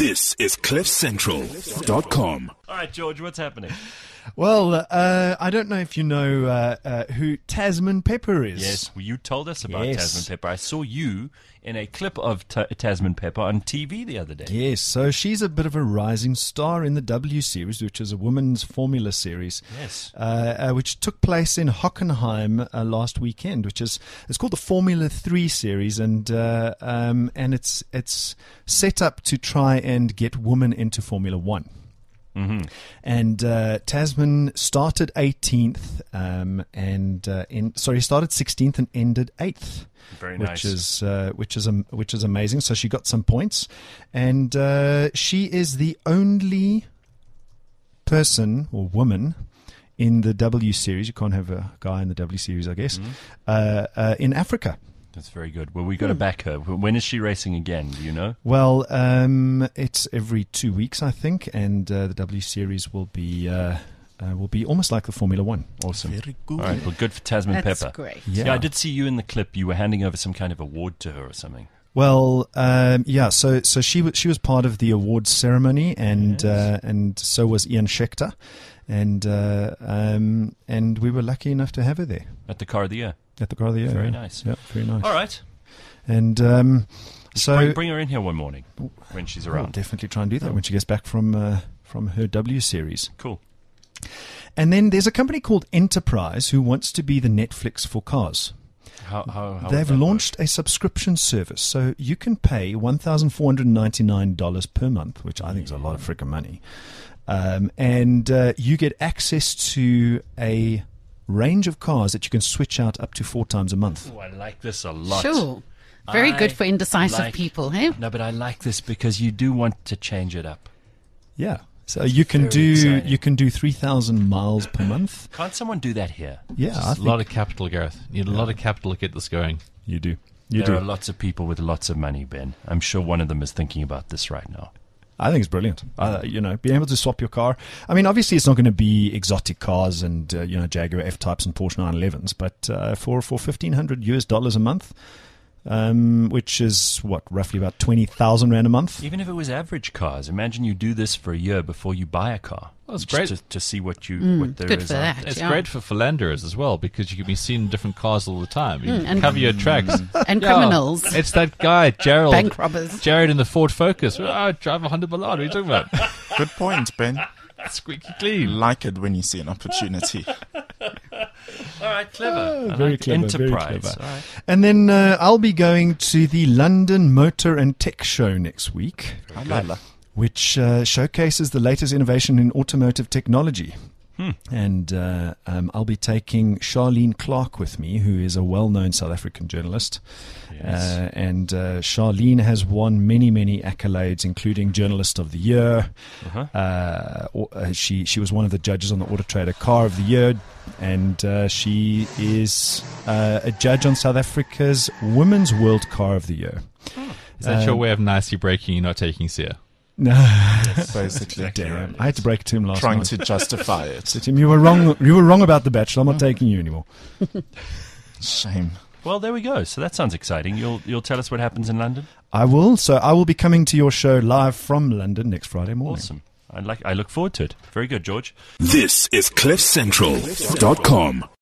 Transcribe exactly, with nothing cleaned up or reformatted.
This is cliff central dot com. All right, George, what's happening? Well, uh, I don't know if you know uh, uh, who Tasman Pepper is. Yes, well, you told us about Yes. Tasman Pepper. I saw you in a clip of Ta Tasman Pepper on T V the other day. Yes, so she's a bit of a rising star in the W Series, which is a women's formula series. Yes. Uh, uh, which took place in Hockenheim uh, last weekend, which is it's called the Formula Three Series, and uh, um, and it's it's set up to try and get women into Formula One. Mm-hmm. And uh, Tasman started eighteenth, um, and uh, in sorry, started sixteenth and ended eighth. Very which nice. is uh, which is um, which is amazing. So she got some points, and uh, she is the only person or woman in the W Series. You can't have a guy in the W Series, I guess. Mm-hmm. uh, uh, in Africa. That's very good. Well, we got to back her. When is she racing again? Do you know? Well, um, it's every two weeks, I think, and uh, the W Series will be uh, uh, will be almost like the Formula One. Awesome. Very good. All right. Well, good for Tasman That's Pepper. great. Yeah. Yeah, I did see you in the clip. You were handing over some kind of award to her or something. Well, um, yeah. So, so she was she was part of the awards ceremony, and Yes. uh, and so was Ian Schechter, and uh, um, and we were lucky enough to have her there At the Car of the Year. at the Car of the Year. Very yeah. nice. Yeah, very nice. All right. And um, so bring, bring her in here one morning when she's I'll around. definitely try and do that when she gets back from uh, from her W Series. Cool. And then there's a company called Enterprise who wants to be the Netflix for cars. How, how, how They've would that launched a subscription service, so you can pay one thousand four hundred ninety-nine dollars per month, which I think is a lot of freaking money, um, and uh, you get access to a range of cars that you can switch out up to four times a month. work? Oh, I like this a lot. Sure. Very I good for indecisive like- people, hey? No, but I like this because you do want to change it up. Yeah, so you can very do exciting. you can do three thousand miles per month. Can't someone do that here? Yeah, I a think lot of capital, Gareth. You need a lot of capital to get this going. you do. You there do. are lots of people with lots of money, Ben. I'm sure one of them is thinking about this right now. I think it's brilliant. Uh, you know, being able to swap your car. I mean, obviously, it's not going to be exotic cars and uh, you know Jaguar F-Types and Porsche nine elevens, but uh, for for fifteen hundred U S dollars a month, um, which is what roughly about twenty thousand rand a month. Even if it was average cars, imagine you do this for a year before you buy a car. Well, it's Just great. to, to see what you Mm, what there good is for out that. there. It's Yeah. great for philanderers as well because you can be seen in different cars all the time. You Mm, can and- cover your tracks. And Yeah, criminals, It's that guy, Gerald. bank robbers. Jared in the Ford Focus. Oh, I drive a Honda Ballade. What are you talking about? Good point, Ben. Squeaky clean. Like it when you see an opportunity. All right, clever. I very like clever, very Enterprise. clever. All right. And then uh, I'll be going to the London Motor and Tech Show next week, Halala. which uh, showcases the latest innovation in automotive technology. Hmm. And uh, um, I'll be taking Charlene Clark with me, who is a well-known South African journalist. Yes. Uh, and uh, Charlene has won many, many accolades, including Journalist of the Year. Uh-huh. Uh, or- uh, she she was one of the judges on the Auto Trader Car of the Year, and uh, she is uh, a judge on South Africa's Women's World Car of the Year. Is that your Um, way of nicely breaking you not taking Sia? No, Basically. damn! I had to break it to him last Trying night. to justify it. Said to him, "You were wrong. You were wrong about the Bachelor. I'm not taking you anymore." Shame. Well, there we go. So that sounds exciting. You'll you'll tell us what happens in London. I will. So I will be coming to your show live from London next Friday morning. Awesome. I like. I look forward to it. Very good, George. This is cliff central dot com.